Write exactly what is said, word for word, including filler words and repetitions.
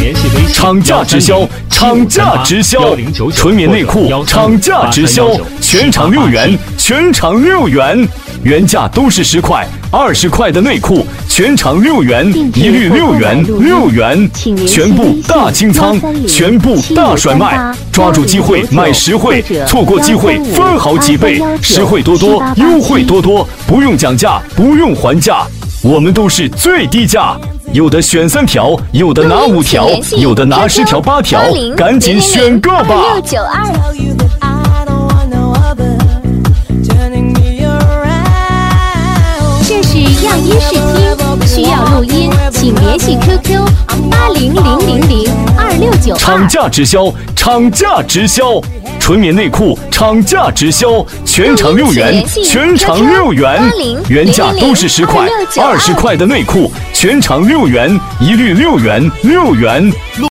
厂家直销，厂家直销，纯棉内裤厂家直销，全场六元，全场六元，原价都是十块，二十块的内裤全场六元，一律六元，六元，全部大清仓，全部大甩卖，抓住机会买实惠，错过机会分好几倍，实惠多多，优惠多多，不用讲价，不用还价，我们都是最低价。有的选三条，有的拿五条，有的拿十条八条，赶紧选个吧！ 这是样音试听，需要录音，请联系 Q Q 八零零零零二六九二。 厂家直销，厂家直销，纯棉内裤厂家直销，全场六元，全场六元，原价都是十块，二十块的内裤全场六元，一律六元，六元。